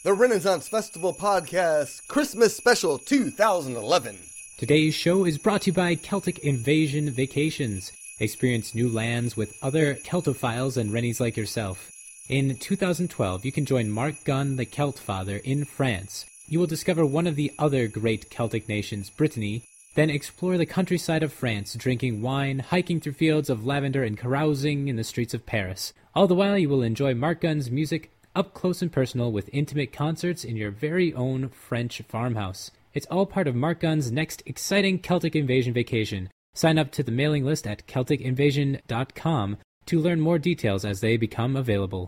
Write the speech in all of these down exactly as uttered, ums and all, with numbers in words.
the Renaissance Festival Podcast Christmas Special two thousand eleven. Today's show is brought to you by Celtic Invasion Vacations. Experience new lands with other Celtophiles and Rennies like yourself. In two thousand twelve, you can join Mark Gunn, the Celt Father, in France. You will discover one of the other great Celtic nations, Brittany, then explore the countryside of France, drinking wine, hiking through fields of lavender, and carousing in the streets of Paris. All the while, you will enjoy Mark Gunn's music up close and personal with intimate concerts in your very own French farmhouse. It's all part of Mark Gunn's next exciting Celtic Invasion vacation. Sign up to the mailing list at celtic invasion dot com to learn more details as they become available.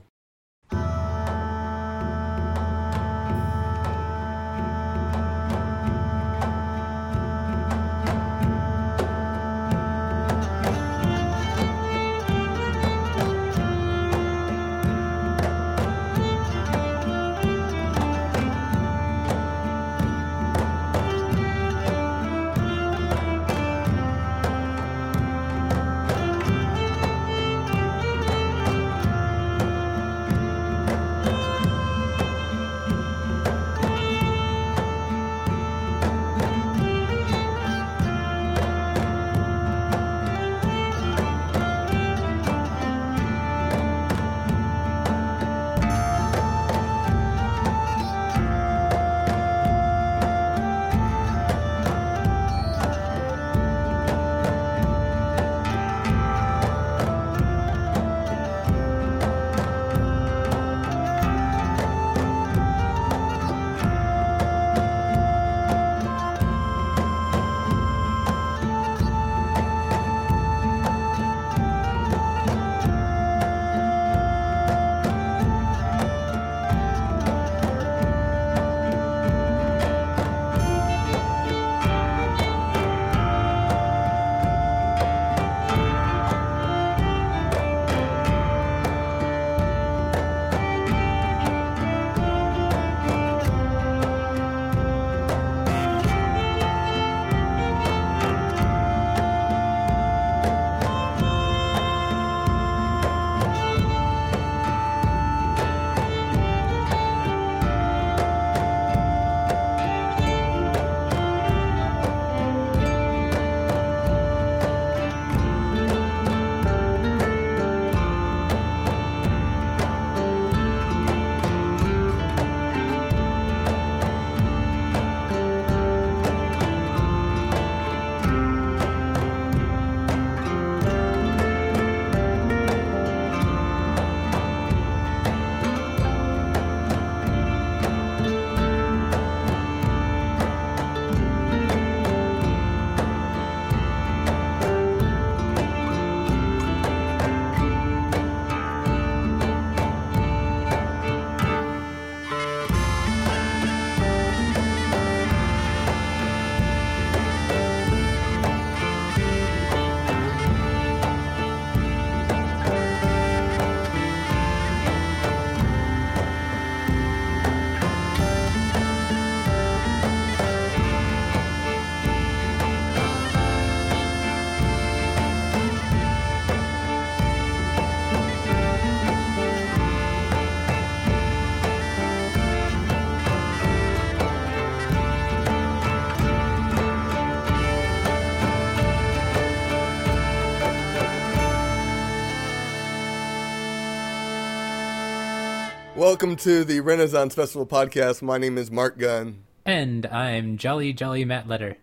Welcome to the Renaissance Festival Podcast. My name is Mark Gunn. And I'm Jolly Jolly Matt Letter.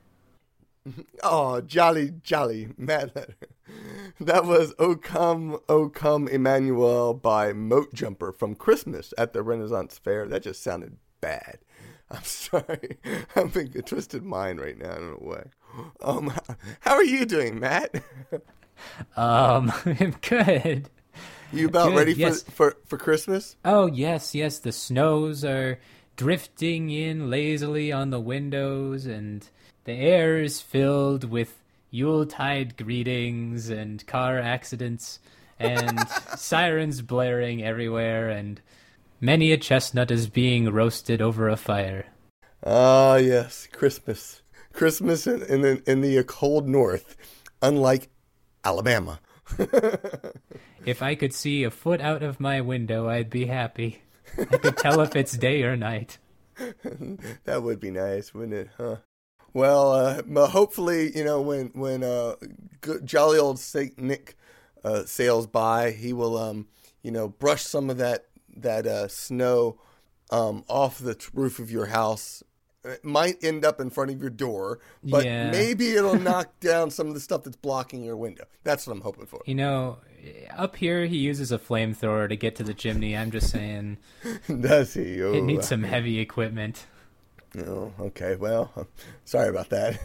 Oh, jolly, jolly Matt Letter. That was O Come, O Come Emmanuel by Moat Jumper from Christmas at the Renaissance Fair. That just sounded bad. I'm sorry. I'm having a twisted mind right now. I don't know why. Um, how are you doing, Matt? um, I'm good. You about Good, ready yes. for, for, for Christmas? Oh, yes, yes. The snows are drifting in lazily on the windows, and the air is filled with Yuletide greetings and car accidents and sirens blaring everywhere, and many a chestnut is being roasted over a fire. Ah, yes, Christmas. Christmas in, in, the, in the cold north, unlike Alabama. If I could see a foot out of my window, I'd be happy. I could tell if it's day or night. That would be nice, wouldn't it? Huh? Well, uh, but hopefully, you know, when when uh, good, jolly old Saint Nick uh, sails by, he will, um, you know, brush some of that that uh, snow um, off the t- roof of your house. It might end up in front of your door, but yeah. maybe it'll knock down some of the stuff that's blocking your window. That's what I'm hoping for. You know, up here he uses a flamethrower to get to the chimney. I'm just saying. Does he? Oh, it needs some heavy equipment. Oh, okay. Well, sorry about that.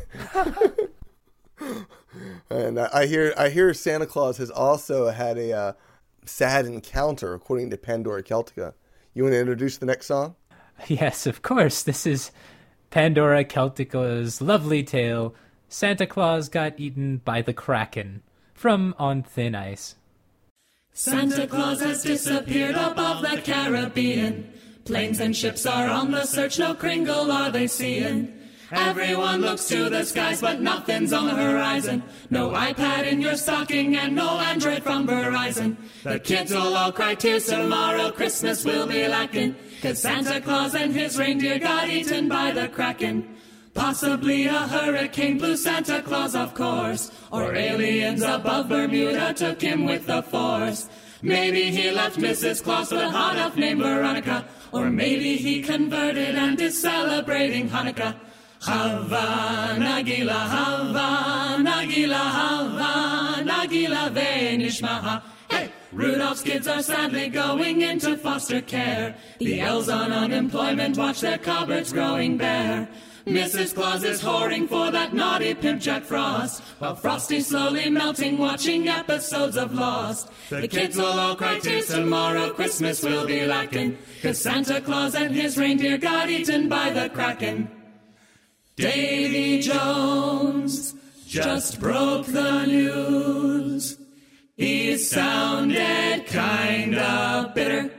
And I hear I hear Santa Claus has also had a uh, sad encounter, according to Pandora Celtica. You want to introduce the next song? Yes, of course. This is Pandora Celtica's lovely tale, Santa Claus Got Eaten by the Kraken, from On Thin Ice. Santa Claus has disappeared above the Caribbean. Planes and ships are on the search, no Kringle are they seeing. Everyone looks to the skies, but nothing's on the horizon. No iPad in your stocking and no Android from Verizon. The kids will all cry tears tomorrow, Christmas will be lacking. 'Cause Santa Claus and his reindeer got eaten by the Kraken. Possibly a hurricane blew Santa Claus, of course. Or aliens above Bermuda took him with the force. Maybe he left Missus Claus with a hot elf named Veronica. Or maybe he converted and is celebrating Hanukkah. Hava Nagila, Hava Nagila, Hava Nagila Venishmaha. Hey! Rudolph's kids are sadly going into foster care. The elves on unemployment watch their cupboards growing bare. Missus Claus is whoring for that naughty pimp Jack Frost, while Frosty's slowly melting watching episodes of Lost. The kids will all cry tears tomorrow, Christmas will be lacking, 'cause Santa Claus and his reindeer got eaten by the Kraken. Davy Jones just broke the news. He sounded kinda bitter.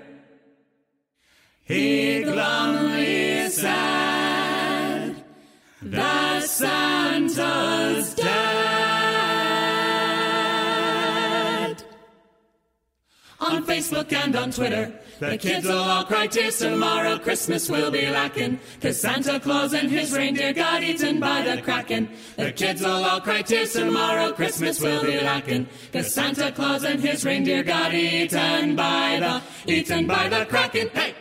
He glumly said that Santa's dead. On Facebook and on Twitter, the kids will all cry tears tomorrow, Christmas will be lacking, 'cause Santa Claus and his reindeer got eaten by the Kraken. The kids will all cry tears tomorrow, Christmas will be lacking, 'cause Santa Claus and his reindeer got eaten by the, eaten by the Kraken. Hey!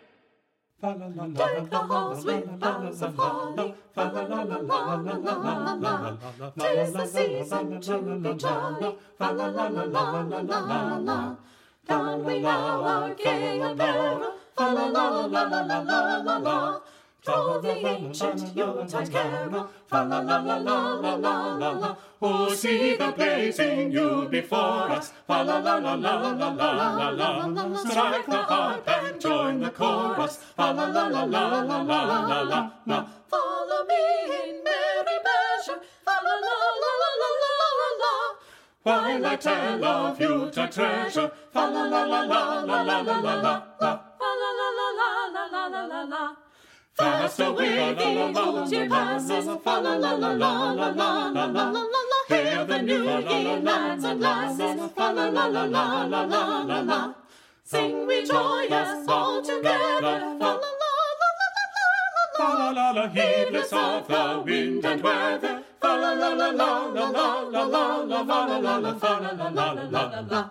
Deck the halls with boughs of holly, fa la la la la la la la la. 'Tis the season to be jolly, fa la la la la la la la. Don we now our gay apparel, fa la la la la la la la la. Troll the ancient Yuletide carol, fa la la la la la la la. Oh, see the blazing Yule before us, fa la la la la la la la la. Strike the harp and join the chorus, fa la la la la la la la la la. Follow me in merry measure, fa la la la la la la la la. While I tell of Yuletide treasure, fa la la la la la la la la la. Fa la la la la la la la la la. Fast away the year passes, fa la la la la la la la la. Hail the new year, lads and lasses, fa la la la la la la la la. Sing we joyous all together, fa la la la la la la la. Fa la la la, heedless of the wind and weather, fa la la la la la la la la la la la la, fa la la la la la la.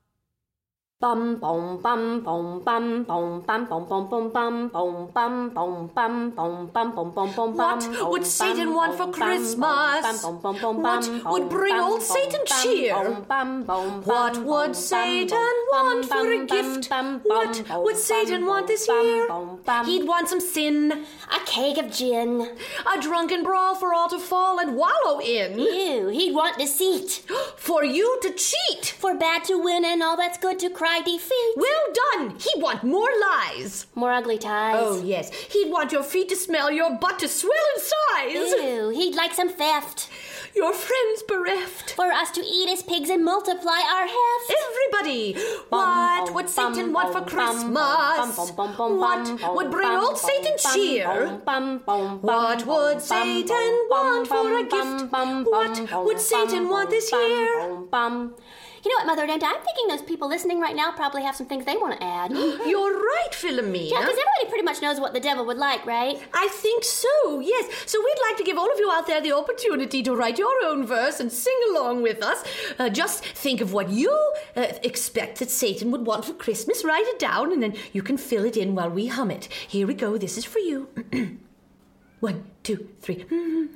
Bum bum bum bum bum bum bum bum bum bum bum bum bum bum bum bum bum bum bum bum. What would Satan want for Christmas? What would bring old Satan cheer? What would Satan want for a gift? What would Satan want this year? He'd want some sin, a keg of gin, a drunken brawl for all to fall and wallow in. Ew, he'd want deceit, for you to cheat, for bad to win and all that's good to cry defeat. Well done! He'd want more lies, more ugly ties. Oh yes, he'd want your feet to smell, your butt to swell in size. Ew, he'd like some theft, your friends bereft, for us to eat as pigs and multiply our heft. Everybody, what would Satan want for Christmas? What would bring old Satan cheer? What would Satan want for a gift? What would Satan want this year? You know what, Mother Dent? I'm thinking those people listening right now probably have some things they want to add. You're right, Philomena. Yeah, because everybody pretty much knows what the devil would like, right? I think so, yes. So we'd like to give all of you out there the opportunity to write your own verse and sing along with us. Uh, just think of what you uh, expect that Satan would want for Christmas. Write it down, and then you can fill it in while we hum it. Here we go. This is for you. One, two, three.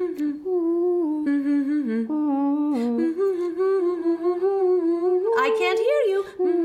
I can't hear you.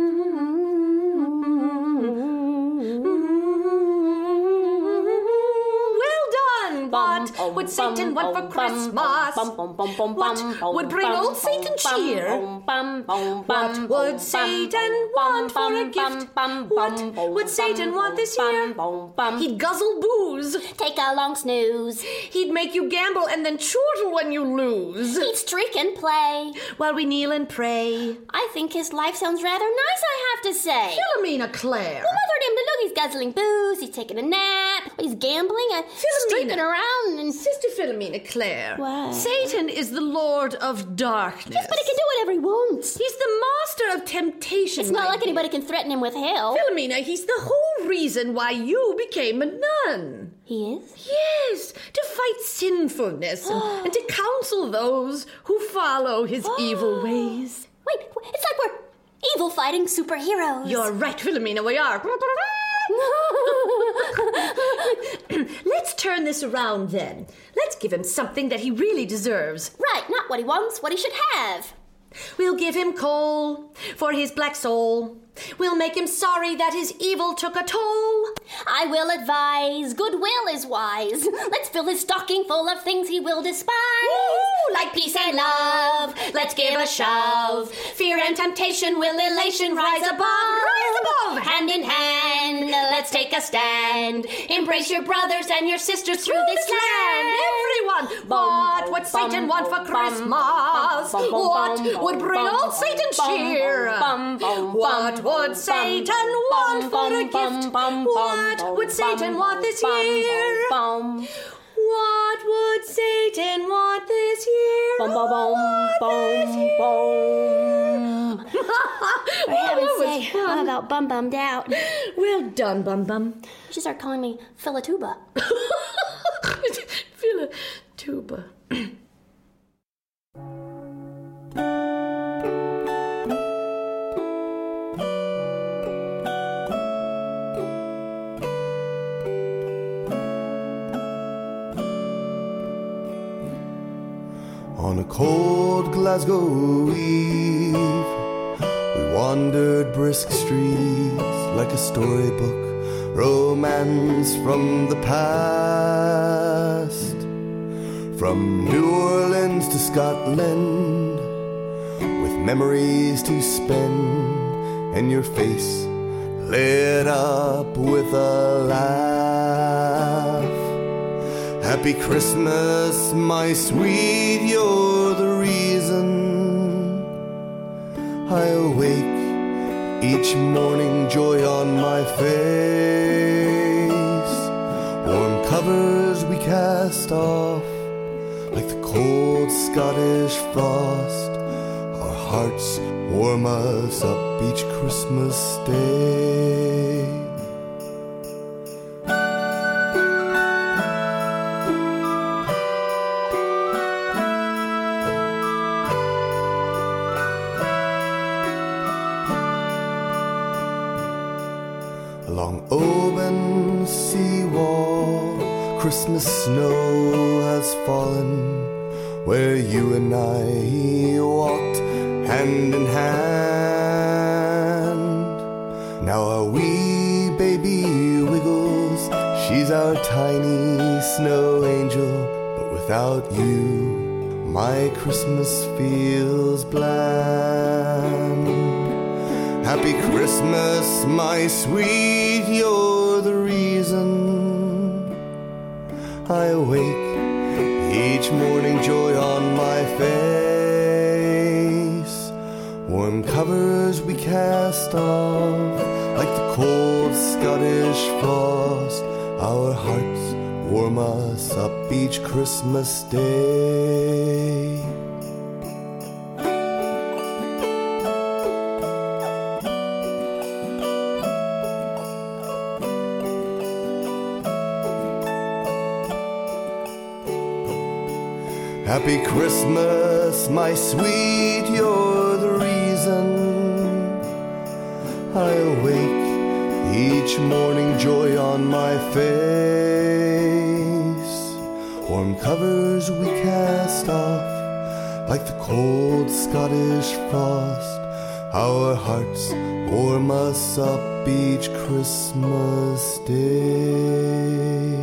Well done. What would Satan want for Christmas? What would bring old Satan cheer? What would Satan want for a gift? What would Satan want this year? He'd guzzle booze. Take a long snooze. He'd make you gamble and then chortle when you lose. He'd streak and play while we kneel and pray. I think his life sounds rather nice, I have to say. Philomena Claire. Well, Mother Dent, look, he's guzzling booze, he's taking a nap, he's gambling, and streaking around. And Sister Philomena Claire. What? Satan is the Lord of darkness. Yes, but he can do whatever he wants. He's the master of temptation. It's not like anybody can threaten him with hell. Philomena, he's the whole reason why you became a nun. He is? Yes, to fight sinfulness and, and to counsel those who follow his evil ways. Wait, it's like we're evil-fighting superheroes. You're right, Philomena, we are. Let's turn this around, then. Let's give him something that he really deserves. Right, not what he wants, what he should have. We'll give him coal for his black soul. We'll make him sorry that his evil took a toll. I will advise, goodwill is wise. Let's fill his stocking full of things he will despise. Woo! Like peace and love, let's give a shove. Fear and temptation will elation rise above. Rise above! Hand in hand, let's take a stand. Embrace your brothers and your sisters through, through this land. Everyone, what would Satan want for Christmas? What would bring old Satan cheer? What would Satan want for a gift? What would Satan want this year? What would Satan want this year? Bum, bum, bum, bum, bum. For heaven's sake, I'm about bum bummed out. Well done, Bum Bum. You should start calling me Philatuba. Philatuba. On a cold Glasgow eve, we wandered brisk streets like a storybook, romance from the past. From New Orleans to Scotland, with memories to spend, and your face lit up with a laugh. Happy Christmas, my sweet, you're the reason I awake each morning, joy on my face. Warm covers we cast off like the cold Scottish frost. Our hearts warm us up each Christmas day. Along Oban seawall, Christmas snow has fallen, where you and I walked hand in hand. Now our wee baby wiggles, she's our tiny snow angel, but without you, my Christmas feels bland. Happy Christmas, my sweet, you're the reason I awake each morning, joy on my face. Warm covers we cast off like the cold Scottish frost. Our hearts warm us up each Christmas day. Happy Christmas, my sweet, you're the reason I awake each morning, joy on my face. Warm covers we cast off like the cold Scottish frost. Our hearts warm us up each Christmas day.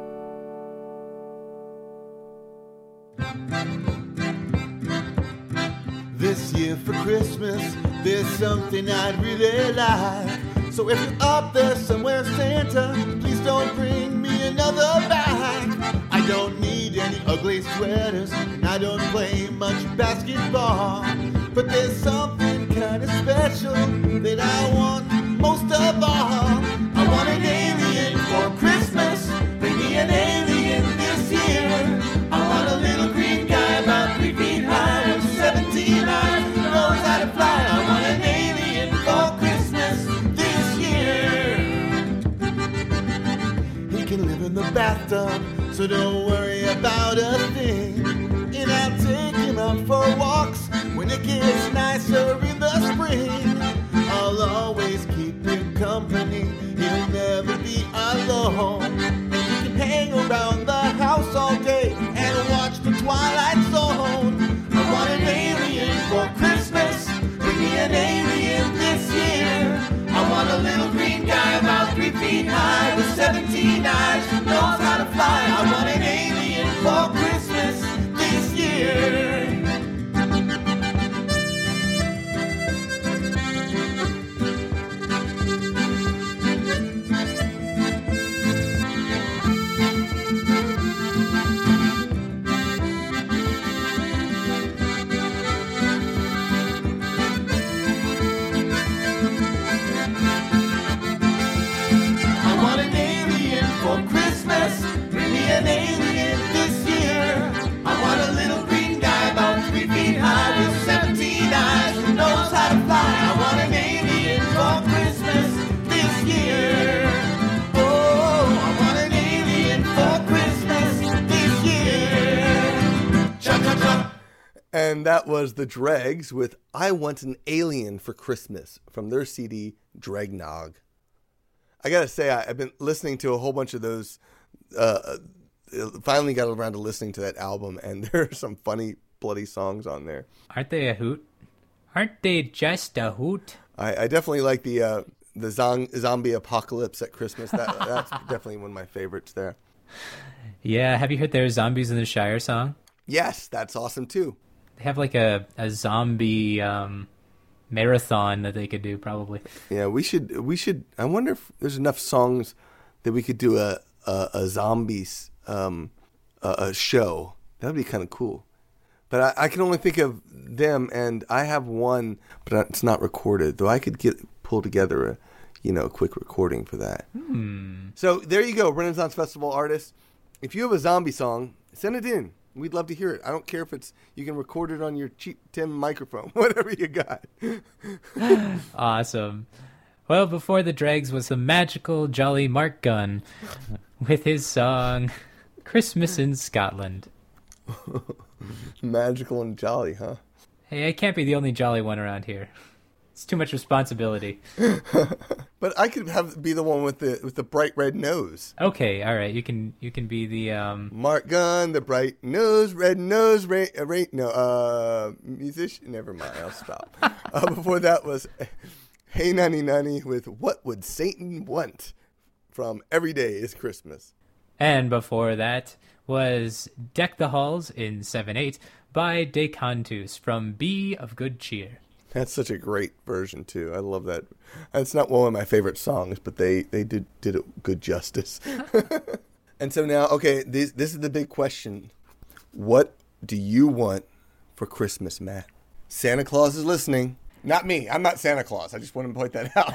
This year for Christmas, there's something I'd really like. So if you're up there somewhere, Santa, please don't bring me another bag. I don't need any ugly sweaters, and I don't play much basketball. But there's something kind of special that I want most of all. I want an alien for Christmas. Bring me an alien this year. I want a little green guy about three feet high with seventeen eyes, knows how to fly. I want an alien for Christmas this year. He can live in the bathtub, so don't worry about a thing. And I'll take him out for walks when it gets nicer in the spring. I'll always keep him company, he'll never be alone. And we can hang around the house all day and watch the Twilight Zone. I want an alien for Christmas, bring me an alien this year. I want a little green guy about three feet high with seventeen eyes, who knows how to fly. I want an alien for Christmas this year. An alien this year. I want a little green guy about three feet high with seventeen eyes, who knows how to fly. I want an alien for Christmas this year. Oh, I want an alien for Christmas this year. Cha-cha-cha. And that was the Dregs with I Want an Alien for Christmas from their C D Dragnog. I gotta say, I, I've been listening to a whole bunch of those. Uh, finally got around to listening to that album, and there are some funny, bloody songs on there. Aren't they a hoot? Aren't they just a hoot? I, I definitely like the uh, the zong- zombie apocalypse at Christmas. That That's definitely one of my favorites there. Yeah, have you heard their Zombies in the Shire song? Yes, that's awesome too. They have like a, a zombie um, marathon that they could do, probably. Yeah, we should, we should, I wonder if there's enough songs that we could do a, a, a zombies um, a, a show. That would be kind of cool. But I, I can only think of them, and I have one, but it's not recorded. Though I could get pull together a, you know, a quick recording for that. Hmm. So there you go, Renaissance Festival artists. If you have a zombie song, send it in. We'd love to hear it. I don't care if it's you can record it on your cheap Tim microphone, whatever you got. Awesome. Well, before the Dregs was the magical, jolly Mark Gunn with his song Christmas in Scotland. Magical and jolly, huh? Hey, I can't be the only jolly one around here. It's too much responsibility. But I could have be the one with the with the bright red nose. Okay, all right. You can you can be the um Mark Gunn, the bright nose, red nose, rain, uh, rain no, uh, musician. Never mind, I'll stop. uh, before that was Hey Nanny Nanny with What Would Satan Want from Every Day is Christmas. And before that was Deck the Halls in seven eight by Decantus from Be of Good Cheer. That's such a great version too. I love that. It's not one of my favorite songs, but they, they did did it good justice. And so now, okay, this this is the big question. What do you want for Christmas, Matt? Santa Claus is listening. Not me. I'm not Santa Claus. I just want to point that out.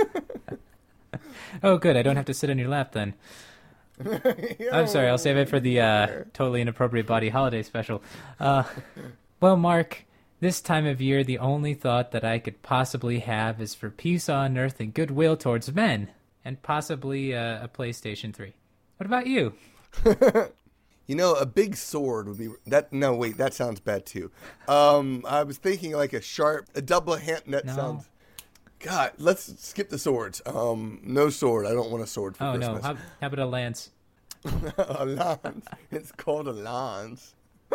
Oh, good. I don't have to sit on your lap then. I'm sorry. I'll save it for the uh, totally inappropriate body holiday special. Uh, well, Mark, this time of year, the only thought that I could possibly have is for peace on earth and goodwill towards men, and possibly uh, a PlayStation three. What about you? You know, a big sword would be that. No, wait, that sounds bad too. Um, I was thinking like a sharp, a double hand. That No. sounds. God, let's skip the swords. Um, no sword. I don't want a sword for Oh no! Christmas. How, how about a lance? a lance. It's called a lance.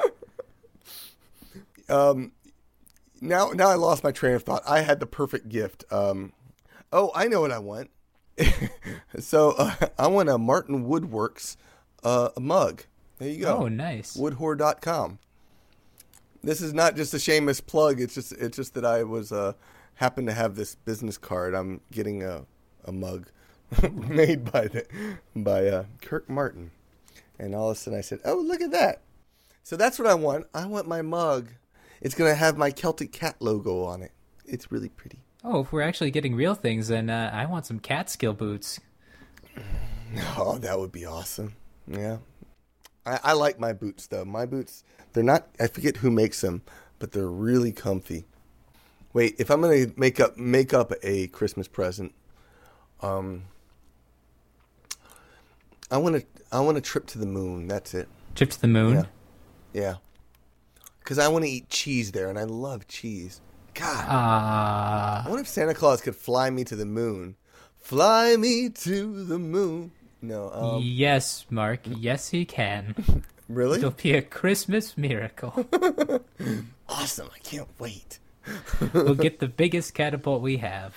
um, now, now I lost my train of thought. I had the perfect gift. Um, oh, I know what I want. so uh, I want a Martin Woodworks uh, mug. There you go. Oh, nice. woodwhore dot com. This is not just a shameless plug. It's just it's just that I was uh, happened to have this business card. I'm getting a a mug made by the by uh, Kirk Martin, and all of a sudden I said, "Oh, look at that!" So that's what I want. I want my mug. It's gonna have my Celtic cat logo on it. It's really pretty. Oh, if we're actually getting real things, then uh, I want some Catskill boots. Oh, that would be awesome. Yeah. I, I like my boots, though. My boots, they're not, I forget who makes them, but they're really comfy. Wait, if I'm going to make up make up a Christmas present, um, I want to I want a trip to the moon. That's it. Trip to the moon? Yeah. Yeah. Because I want to eat cheese there, and I love cheese. God. Ah. I wonder if Santa Claus could fly me to the moon. Fly me to the moon. No. Um, yes, Mark. Yes, he can. really? It'll be a Christmas miracle. Awesome. I can't wait. We'll get the biggest catapult we have.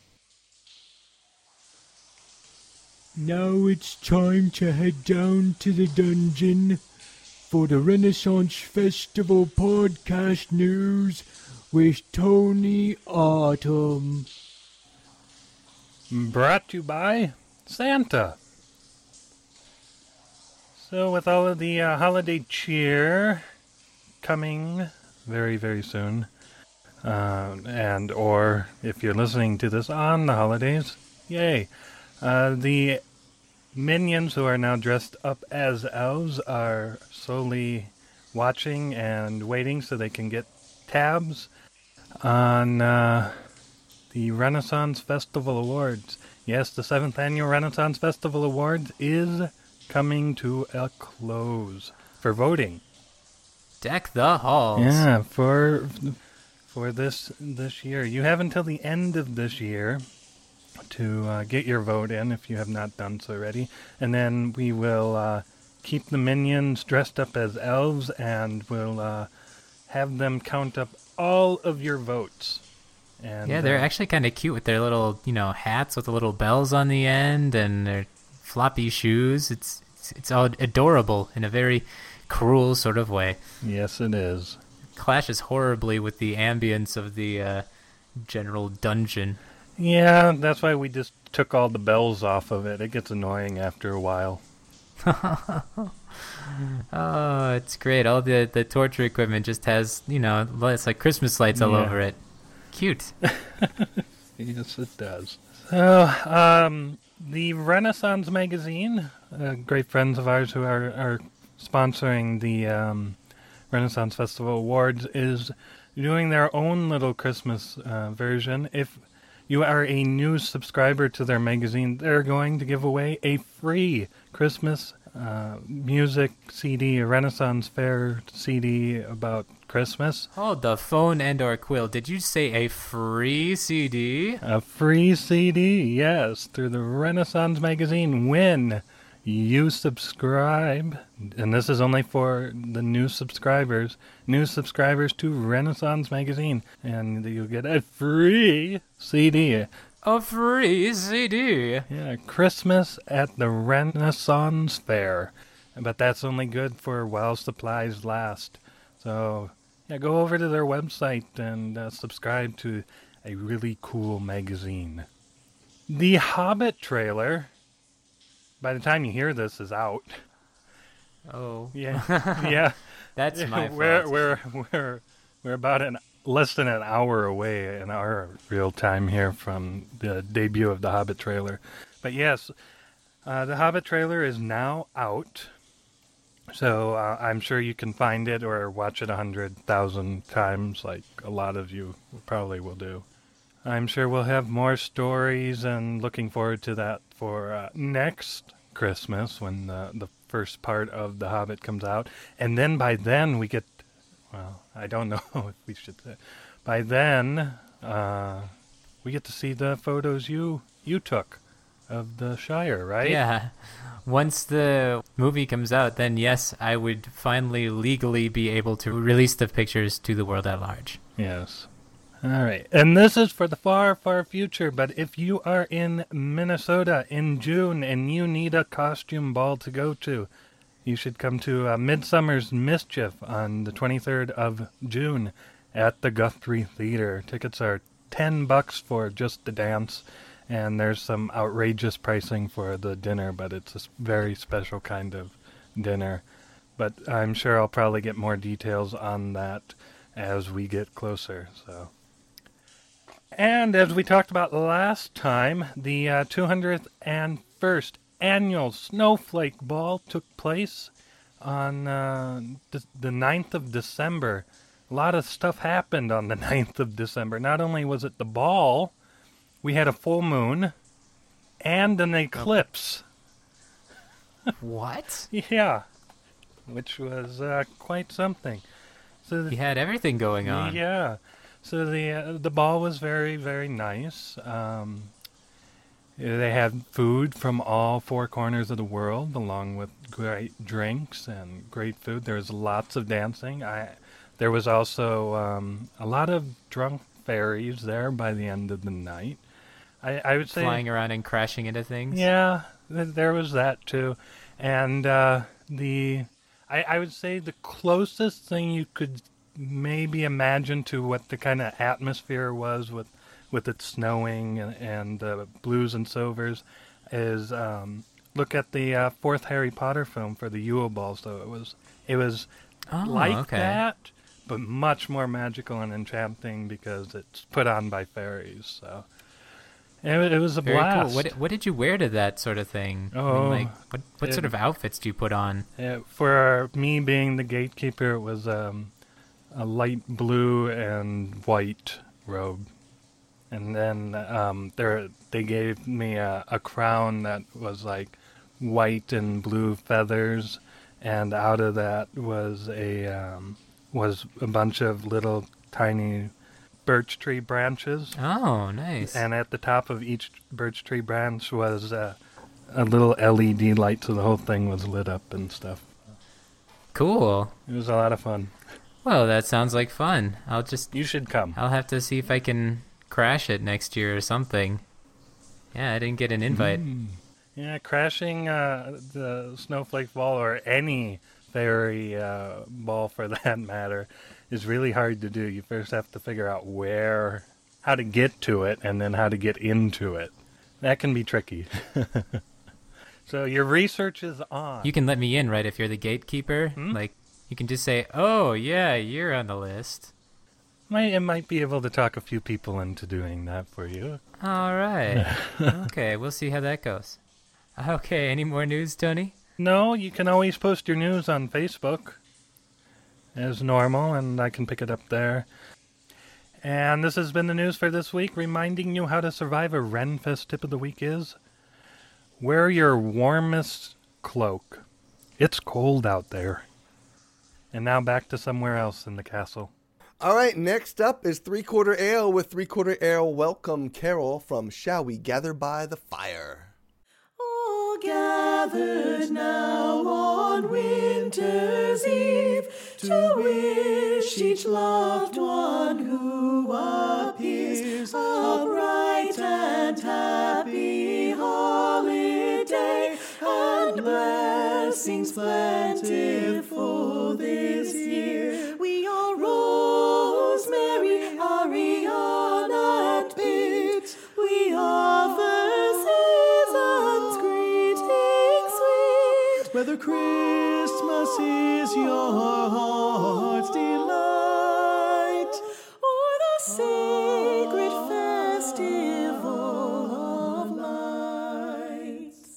Now it's time to head down to the dungeon for the Renaissance Festival podcast news with Tony Autumn. Brought to you by Santa. So with all of the uh, holiday cheer coming very, very soon, uh, and or if you're listening to this on the holidays, yay. Uh, the minions who are now dressed up as elves are slowly watching and waiting so they can get tabs on uh, the Renaissance Festival Awards. Yes, the seventh Annual Renaissance Festival Awards is coming to a close for voting. Deck the halls. Yeah, for for this this year. You have until the end of this year to uh, get your vote in if you have not done so already. And then we will uh, keep the minions dressed up as elves and we'll uh, have them count up all of your votes. And, yeah, they're uh, actually kind of cute with their little, you know, hats with the little bells on the end and their floppy shoes. It's it's, it's all adorable in a very cruel sort of way. Yes, it is. Clashes horribly with the ambience of the uh, general dungeon. Yeah, that's why we just took all the bells off of it. It gets annoying after a while. Oh, it's great. All the, the torture equipment just has, you know, it's like Christmas lights all Yeah. over it. Cute. Yes, it does. So, um, the Renaissance magazine, uh, great friends of ours who are, are sponsoring the um, Renaissance Festival Awards, is doing their own little Christmas uh, version. If you are a new subscriber to their magazine, they're going to give away a free Christmas uh, music C D, a Renaissance Fair C D about Christmas. Hold the phone and or quill. Did you say a free C D? A free C D, yes, through the Renaissance magazine when you subscribe. And this is only for the new subscribers, new subscribers to Renaissance magazine. And you'll get a free C D. A free C D. Yeah, Christmas at the Renaissance Fair. But that's only good for while supplies last. So, yeah, go over to their website and uh, subscribe to a really cool magazine. The Hobbit trailer, by the time you hear this, is out. Oh. Yeah, yeah. That's my we're, fault. We're, we're, we're about an less than an hour away in our real time here from the debut of the Hobbit trailer. But yes, uh, the Hobbit trailer is now out. So uh, I'm sure you can find it or watch it a hundred thousand times like a lot of you probably will do. I'm sure we'll have more stories and looking forward to that for uh, next Christmas when the, the first part of The Hobbit comes out. And then by then we get, well, I don't know if we should say, by then uh, we get to see the photos you you took of the Shire, right? Yeah. Once the movie comes out, then yes, I would finally legally be able to release the pictures to the world at large. Yes. All right. And this is for the far, far future, but if you are in Minnesota in June and you need a costume ball to go to, you should come to uh, Midsummer's Mischief on the twenty-third of June at the Guthrie Theater. Tickets are ten bucks for just the dance, and there's some outrageous pricing for the dinner, but it's a s- very special kind of dinner. But I'm sure I'll probably get more details on that as we get closer. So, and as we talked about last time, the uh, two hundred first annual Snowflake Ball took place on uh, th- the ninth of December. A lot of stuff happened on the ninth of December. Not only was it the ball, we had a full moon and an eclipse. What? Yeah, which was uh, quite something. So You had everything going on. Yeah. So the uh, the ball was very, very nice. Um, they had food from all four corners of the world, along with great drinks and great food. There was lots of dancing. I there was also um, a lot of drunk fairies there by the end of the night. I, I would say Flying around and crashing into things. yeah, th- there was that too, and uh, the I, I would say the closest thing you could maybe imagine to what the kind of atmosphere was with with it snowing and, and uh, blues and silvers is um, look at the uh, fourth Harry Potter film for the Yule Ball. So it was it was Oh, like okay. that, but much more magical and enchanting because it's put on by fairies. So it, wa- it was a Very blast. cool. What what did you wear to that sort of thing? I Oh, mean, like what what it- sort of outfits do you put on? Uh, for me being the gatekeeper, it was um, a light blue and white robe. And then um, there, they gave me a, a crown that was like white and blue feathers, and out of that was a um, was a bunch of little tiny birch tree branches. Oh, nice. And at the top of each birch tree branch was uh, a little L E D light, so the whole thing was lit up and stuff. Cool. It was a lot of fun. Well, that sounds like fun. I'll just You should come. I'll have to see if I can crash it next year or something. Yeah, I didn't get an invite. Yeah, crashing uh, the snowflake ball or any fairy uh, ball for that matter is really hard to do. You first have to figure out where, how to get to it, and then how to get into it. That can be tricky. So your research is on. You can let me in, right, if you're the gatekeeper? Hmm? Like, you can just say, oh, yeah, you're on the list. Might, it might be able to talk a few people into doing that for you. All right. Okay, we'll see how that goes. Okay, any more news, Tony? No, you can always post your news on Facebook as normal, and I can pick it up there. And this has been the news for this week, reminding you how to survive a Renfest tip of the week is wear your warmest cloak. It's cold out there. And now back to somewhere else in the castle. All right, next up is Three Quarter Ale with Three Quarter Ale Welcome Carol from Shall We Gather by the Fire. All gathered now on winter's eve to wish each loved one who appears a bright and happy holiday and blessings plentiful this year. We are Rosemary, Ariana, and Pete. We offer season's greetings sweet. Whether Christmas is your heart's delight or the sacred festival of lights.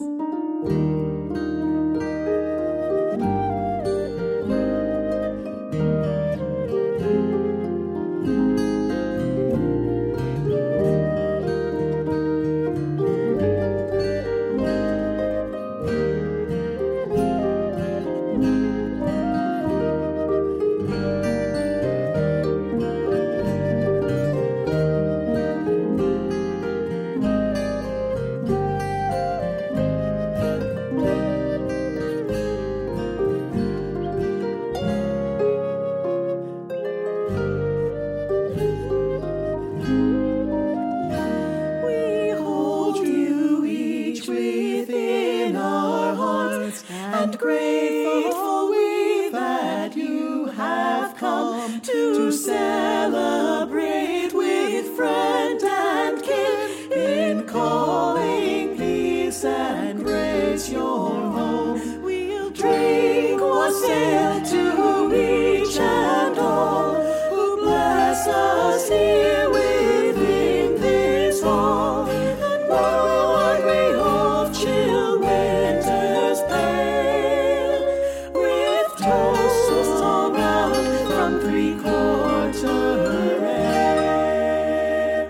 and grateful we that you have come to celebrate with friend and kin in calling peace and grace your home. We'll drink wassail to each and all who bless us here within this hall, and ward we off chill winter's pain with toasts all round from three-quarter ale.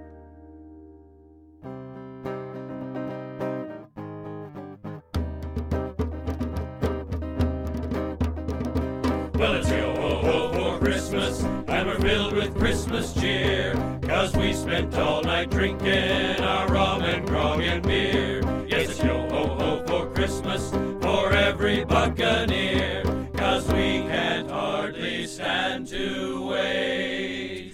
Well, it's yo-ho-ho for Christmas, and we're filled with Christmas cheer, 'cause we spent all night drinking our rum and grog and beer. Yes, it's yo-ho-ho for Christmas for every buccaneer, 'cause we can't hardly stand to wait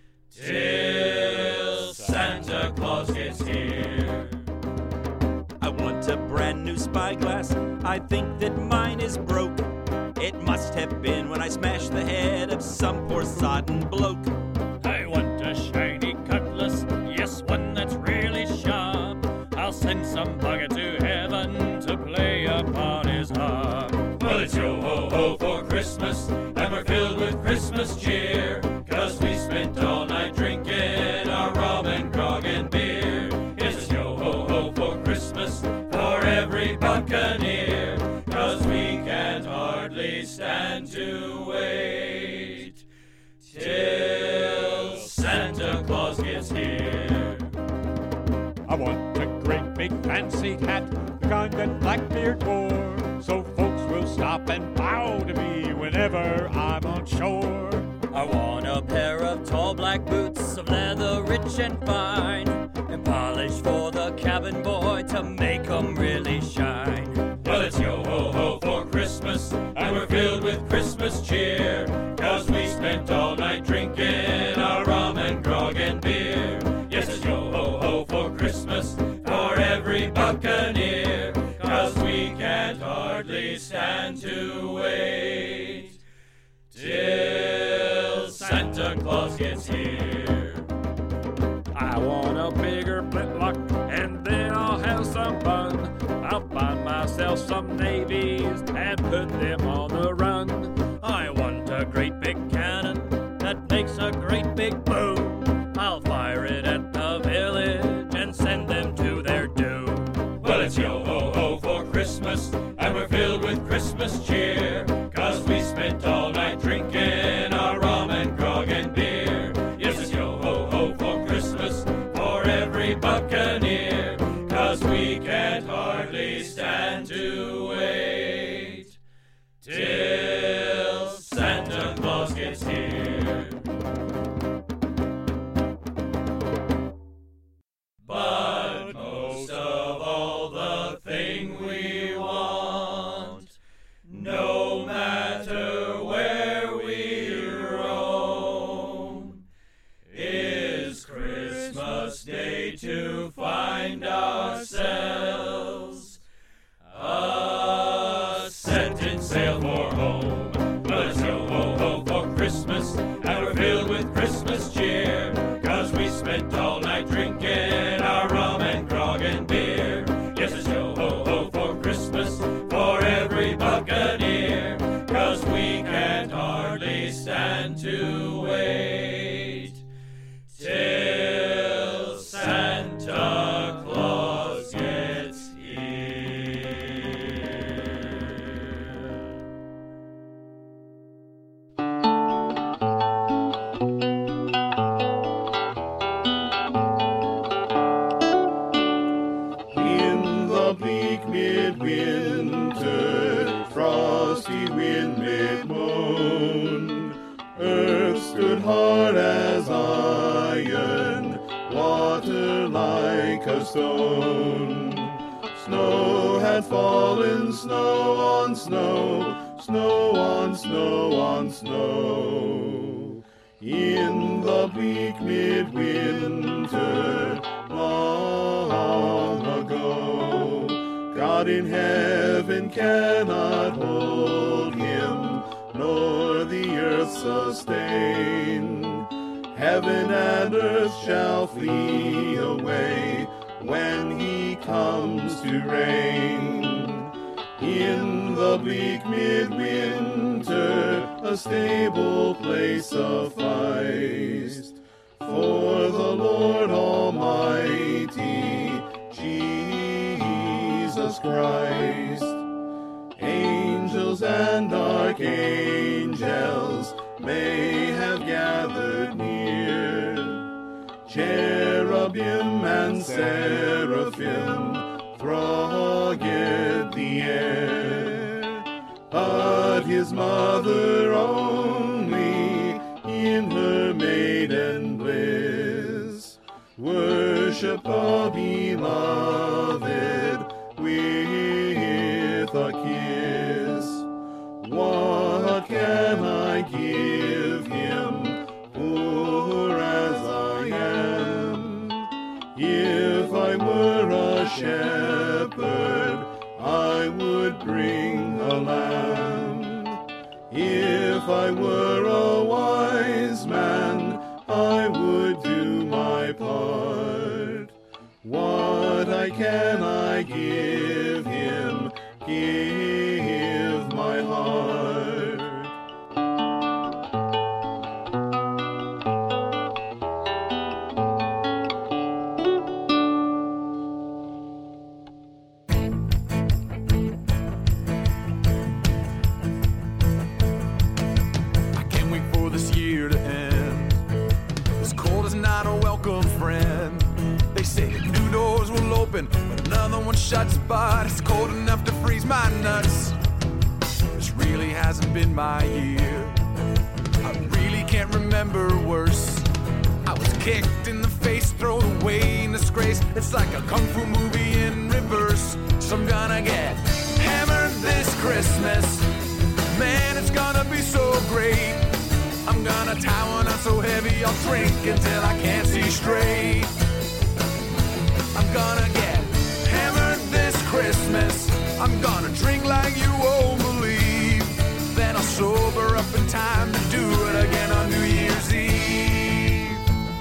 till Santa Claus gets here. I want a brand new spyglass, I think that mine is broke. It must have been when I smashed the head of some poor sodden bloke. I want a shiny cutlass, yes, one that's really sharp. I'll send some bugger to heaven to play upon his harp. Well, it's yo-ho-ho for Christmas, and we're filled with Christmas cheer, 'cause we spent all night drinking our rum and grog and beer. Yes, it's yo-ho-ho for Christmas for every buccaneer, 'cause we can't hardly stand to wait till Santa Claus gets here. I want a great big fancy hat, the kind that Blackbeard wore, so folks will stop and bow to me whenever I'm on shore. I want a pair of tall black boots of leather rich and fine, and polished for the cabin boy to make 'em really shine. Well, it's yo-ho-ho for Christmas, and we're filled with Christmas cheer, 'cause we spent all night drinking our rum and grog and beer. Yes, it's yo-ho-ho for Christmas for every buccaneer, 'cause we can't hardly stand to wait till Santa Claus gets here. I want a bigger flintlock, and then I'll have some fun. I'll find myself some navies and put them on the run. I want a great big cannon that makes a great big boom. I'll fire it at the village and send them to their doom. Well, it's yo-ho-ho for Christmas, and we're filled with Christmas cheer, 'cause we spent all night drinking our rum and grog and beer. Yes, it's yo-ho-ho for Christmas for every buccaneer, 'cause we can't hardly stand to wait till Santa Claus gets here. But most of all, the thing we want, no matter where we roam, is Christmas Day to find ourselves a setting sail for home. Well, it's yo-ho-ho for Christmas, and we're filled with Christmas cheer, 'cause we spent all night drinking our rum and grog and beer. Yes, it's yo-ho-ho for Christmas for every buccaneer, 'cause we can't hardly stand to wait till Santa Claus gets here. In the bleak midwinter, frosty wind made moan, earth stood hard as iron, water like a stone. Snow had fallen, snow on snow, snow on snow on snow. In the bleak midwinter, long ago, God God in heaven cannot hold him, nor the earth sustain. Heaven and earth shall flee away when he comes to reign. In the bleak midwinter, a stable place sufficed for the Lord Almighty, Jesus Christ. Angels and archangels may have gathered near, cherubim and seraphim thronged the air, but his mother only in her maiden bliss worship the beloved with a kiss. What can I give him, poor as I am? If I were a shepherd, I would bring a lamb. If I were a wise man, I would do my part. What I can I give him, give my heart. I can't wait for this year to end. This cold is not a welcome friend. They say that new doors will open, but another one shuts. But it's cold enough to freeze my nuts. This really hasn't been my year. I really can't remember worse. I was kicked in the face, thrown away in disgrace. It's like a kung fu movie in reverse. So I'm gonna get hammered this Christmas. Man, it's gonna be so great. I'm gonna tie one on so heavy I'll drink until I can't see straight. I'm gonna get hammered this Christmas. I'm gonna drink like you won't believe. Then I'll sober up in time to do it again on New Year's Eve.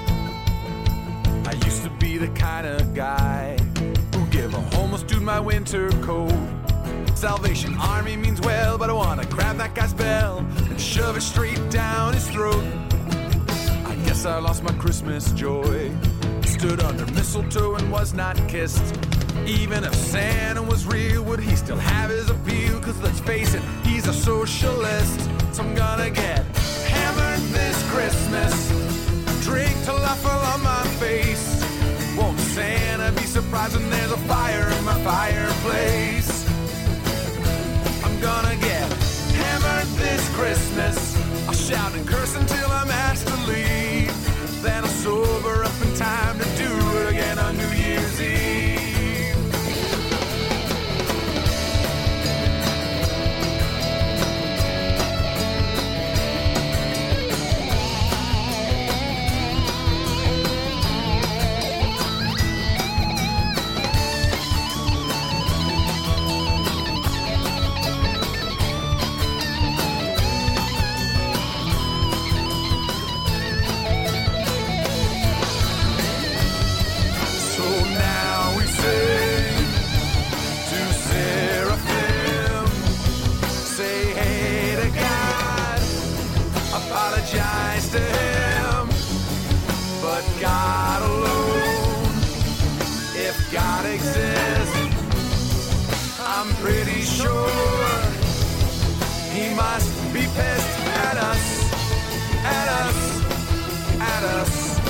I used to be the kind of guy who give a homeless dude my winter coat. Salvation Army means well, but I wanna grab that guy's bell and shove it straight down his throat. I guess I lost my Christmas joy. Stood under mistletoe and was not kissed. Even if Santa was real, would he still have his appeal? Cause let's face it, he's a socialist. So I'm gonna get hammered this Christmas. Drink till I fall on my face. Won't Santa be surprised when there's a fire in my fireplace? I'm gonna get hammered this Christmas. I'll shout and curse until I'm asked to leave. Then I'll sober up in time to do it again on New Year's Eve. Apologize to him, but God alone. If God exists, I'm pretty sure he must be pissed at us, at us, at us,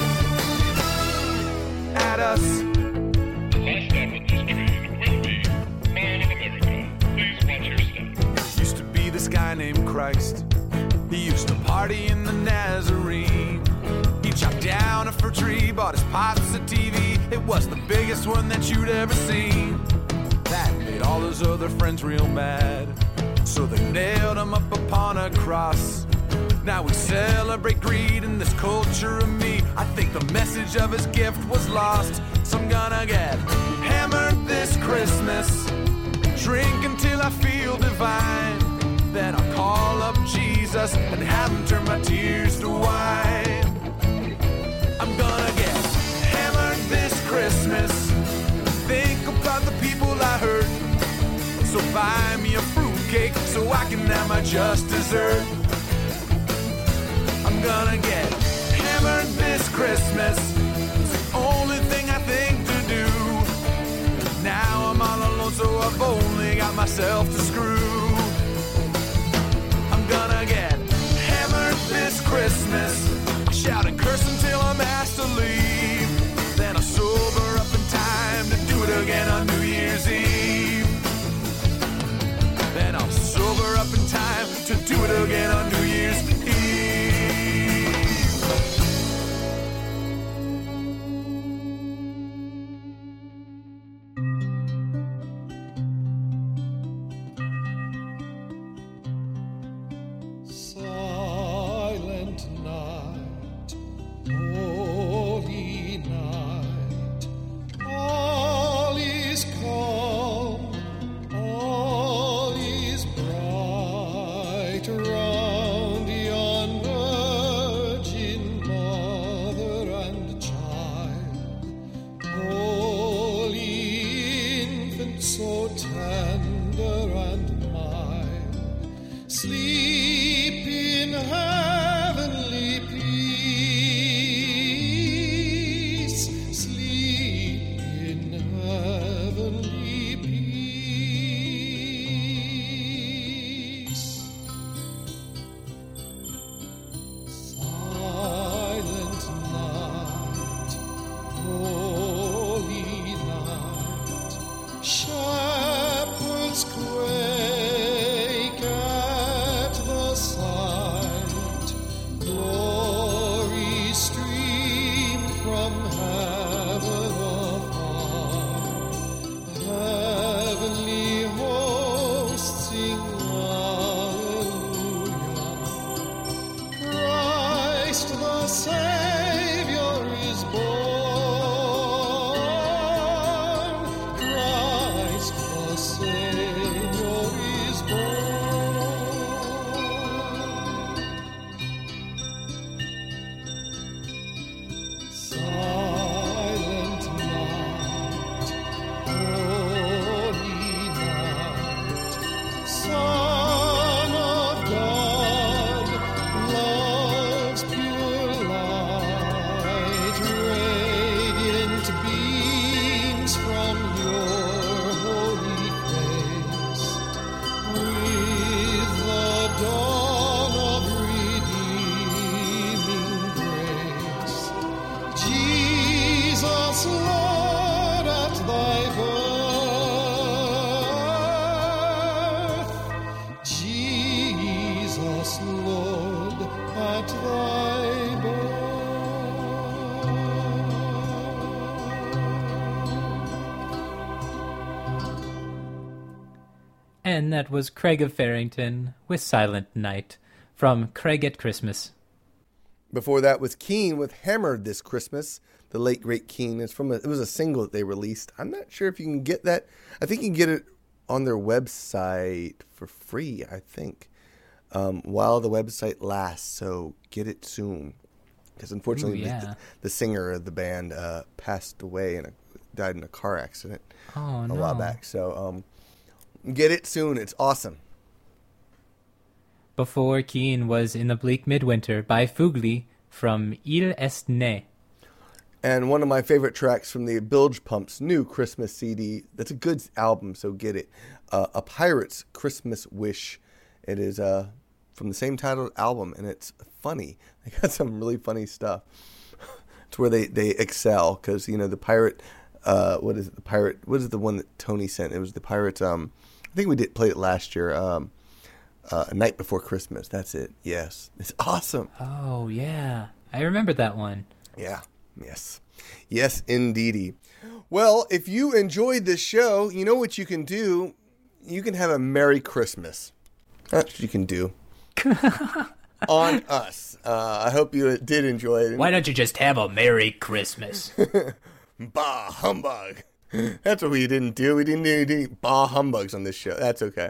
at us. Last stop on this train will be Mall of America. Please watch your step. Used to be this guy named Christ. He used to party in the Nazarene. He chopped down a fir tree, bought his pops a T V. It was the biggest one that you'd ever seen. That made all his other friends real mad. So they nailed him up upon a cross. Now we celebrate greed in this culture of me. I think the message of his gift was lost. So I'm gonna get hammered this Christmas. I feel divine. Then I'll call up Jesus and have him turn my tears to wine. I'm gonna get hammered this Christmas. Think about the people I hurt. So buy me a fruitcake so I can have my just dessert. I'm gonna get hammered this Christmas. It's the only thing I think to do. Now I'm all alone, so I've only got myself to screw. I'm gonna get hammered this Christmas. I shout and curse until I'm asked to leave. Then I'll sober up in time to do it again on New Year's Eve. Then I'll sober up in time to do it again on New Year's Eve. And that was Craig of Farrington with Silent Night from Craig at Christmas. Before that was Keane with Hammered This Christmas. The late, great Keane. It's from a, it was a single that they released. I'm not sure if you can get that. I think you can get it on their website for free, I think, um, while the website lasts. So get it soon. Because unfortunately, Ooh, yeah. the, the singer of the band uh, passed away and died in a car accident oh, a no. while back. So um, get it soon. It's awesome. Before Keane was In the Bleak Midwinter by Fugly from Il Est Né. And one of my favorite tracks from the Bilge Pumps' new Christmas C D. That's a good album, so get it. Uh, A Pirate's Christmas Wish. It is uh, from the same titled album, and it's funny. They got some really funny stuff. It's where they, they excel, because, you know, the pirate, uh, what is it, the pirate, what is the one that Tony sent? It was the Pirates, um, I think we did play it last year, um, uh, A Night Before Christmas. That's it, yes. It's awesome. Oh, yeah. I remember that one. Yeah. Yes. Yes, indeedy. Well, if you enjoyed this show, you know what you can do? You can have a Merry Christmas. That's what you can do. On us. Uh, I hope you did enjoy it. Why don't you just have a Merry Christmas? Bah, humbug. That's what we didn't do. We didn't do any bah humbugs on this show. That's okay.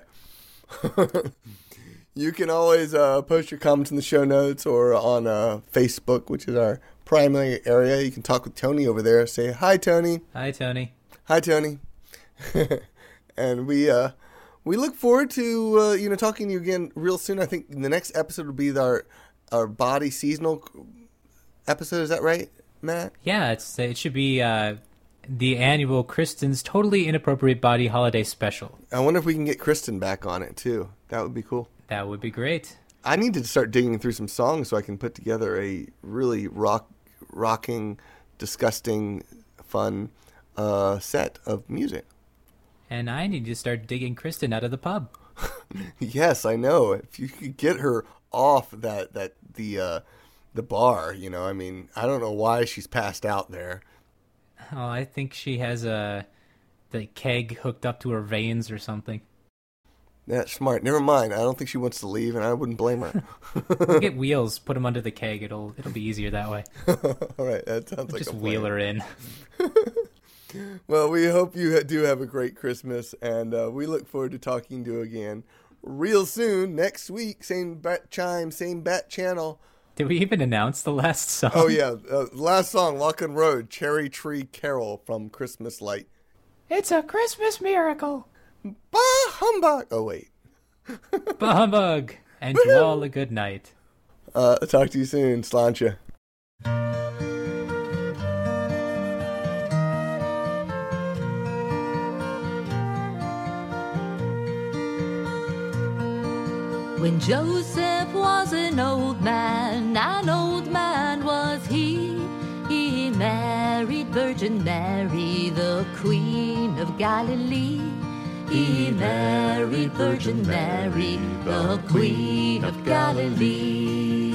You can always uh, post your comments in the show notes or on uh, Facebook, which is our primary area. You can talk with Tony over there. Say, hi, Tony. Hi, Tony. Hi, Tony. And we uh, we look forward to uh, you know talking to you again real soon. I think the next episode will be our our body seasonal episode. Is that right, Matt? Yeah, it's it should be uh, the annual Kristen's Totally Inappropriate Body Holiday Special. I wonder if we can get Kristen back on it too. That would be cool. That would be great. I need to start digging through some songs so I can put together a really rock, rocking, disgusting, fun uh, set of music. And I need to start digging Kristen out of the pub. Yes, I know. If you could get her off that that the uh, the bar, you know, I mean, I don't know why she's passed out there. Oh, I think she has a the keg hooked up to her veins or something. That's smart. Never mind. I don't think she wants to leave, and I wouldn't blame her. We'll get wheels, put them under the keg. It'll it'll be easier that way. All right, that sounds we'll like just a plan. wheel her in. Well, we hope you do have a great Christmas, and uh, we look forward to talking to you again real soon, next week. Same bat chime, same bat channel. Did we even announce the last song? Oh, yeah. Uh, last song, Lock and Road, Cherry Tree Carol from Christmas Light. It's a Christmas miracle. Bah humbug. Oh, wait. Bah humbug. And you all a good night. Uh, talk to you soon. Sláinte. When Joseph was an old man, an old man was he. He married Virgin Mary, the Queen of Galilee. He married Virgin Mary, the Queen of Galilee.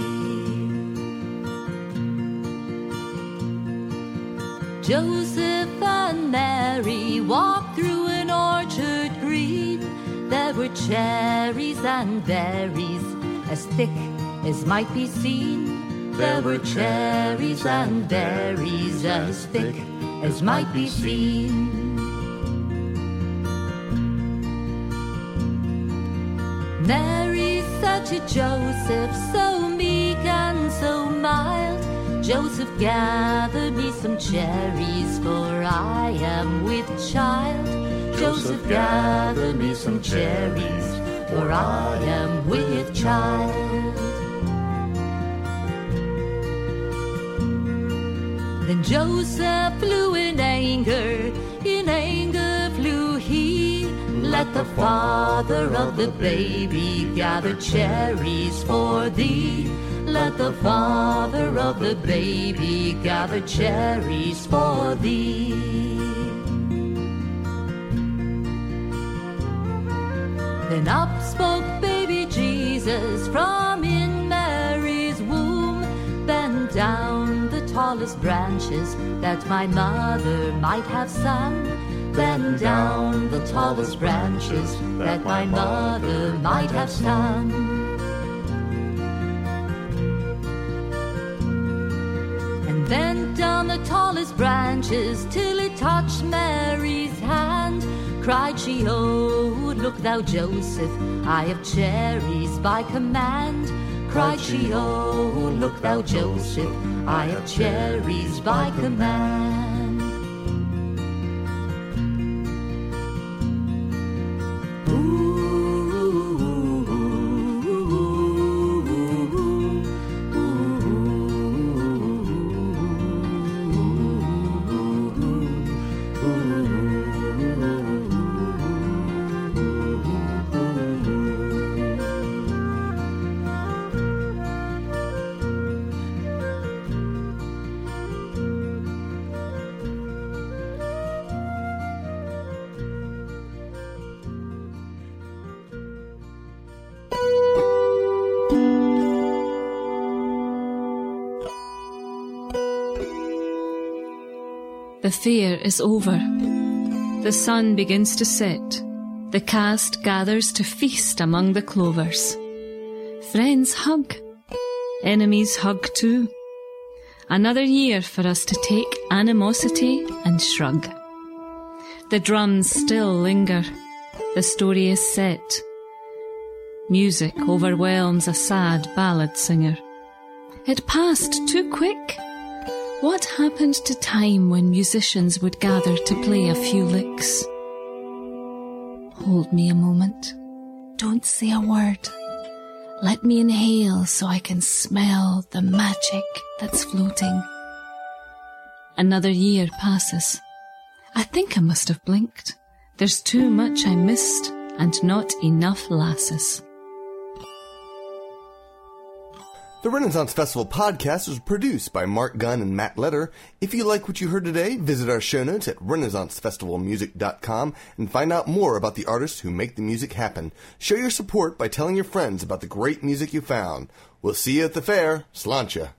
Joseph and Mary walked through an orchard green. There were cherries and berries as thick as might be seen. There were cherries and berries as thick as might be seen. Mary said to Joseph, so meek and so mild, Joseph, gather me some cherries, for I am with child. Joseph, gather me some cherries, for I am with child. Then Joseph flew in anger, in anger flew he. Let the father of the baby gather cherries for thee. Let the father of the baby gather cherries for thee. Then up spoke baby Jesus from in Mary's womb. Bend down the tallest branches that my mother might have some. Bend down the tallest branches that my mother might have some. And bent down the tallest branches till it touched Mary's hand. Cried she, oh, look thou, Joseph, I have cherries by command. Cried she, oh, look thou, Joseph, I have cherries by command. The fair is over. The sun begins to set. The cast gathers to feast among the clovers. Friends hug. Enemies hug too. Another year for us to take animosity and shrug. The drums still linger. The story is set. Music overwhelms a sad ballad singer. It passed too quick. What happened to time when musicians would gather to play a few licks? Hold me a moment. Don't say a word. Let me inhale so I can smell the magic that's floating. Another year passes. I think I must have blinked. There's too much I missed and not enough lasses. The Renaissance Festival podcast was produced by Mark Gunn and Matt Letter. If you like what you heard today, visit our show notes at renaissance festival music dot com and find out more about the artists who make the music happen. Show your support by telling your friends about the great music you found. We'll see you at the fair. Sláinte.